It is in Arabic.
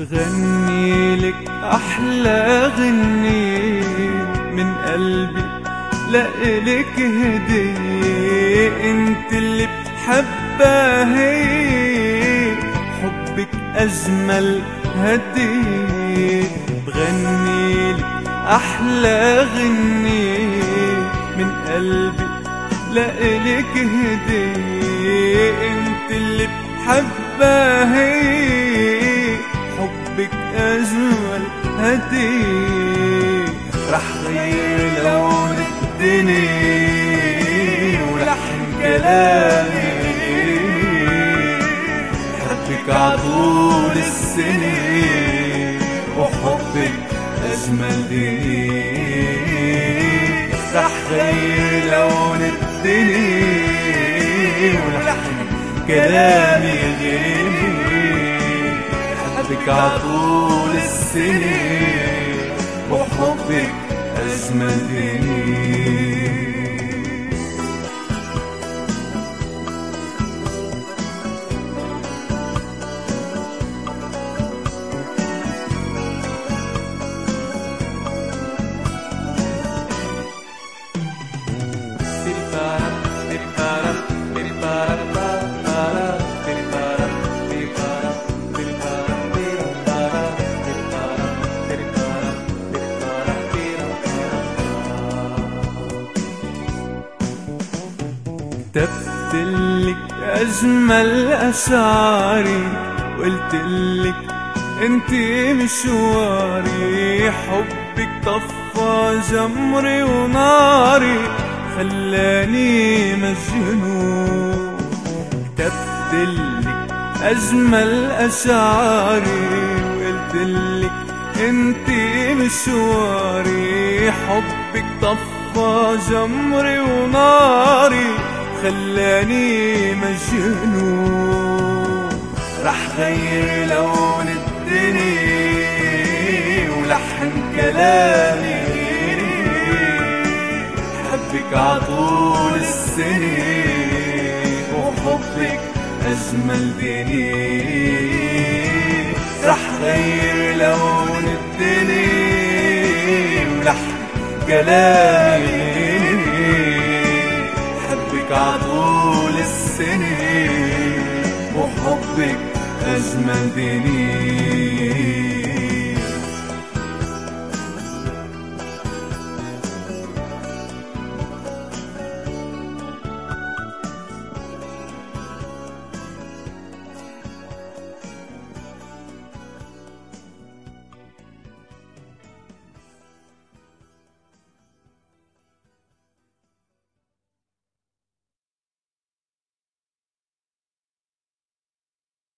بغني لك أحلى غني من قلبي، لإلك هدية انت اللي بحبها، هي حبك أجمل هدية. بغني لك أحلى غني من قلبي، لإلك هدية انت اللي بحبها، هي حبك أجمل هدية. رح غير لون الدنيا ولحن كلامي، حبك عطول السنين وحبك أجمل دنيا. رح غير لون الدنيا ولحن كلامي غيري، حبك عطول السنين وحبك أجمل دنيا. كتبتلك أجمل أشعاري وقلتلك انتي مشواري، حبك طفى جمري وناري خلاني مجنون. كتبتلك أجمل أشعاري وقلتلك انتي مشواري، حبك طفى جمري وناري خلاني مجنون. رح غير لون الدنيا ولحن كلامي، حبك عطول السنين وحبك أجمل دنيا. رح غير لون الدنيا ولحن كلامي، حبك عطول السنين وحبك أجمل دنيا.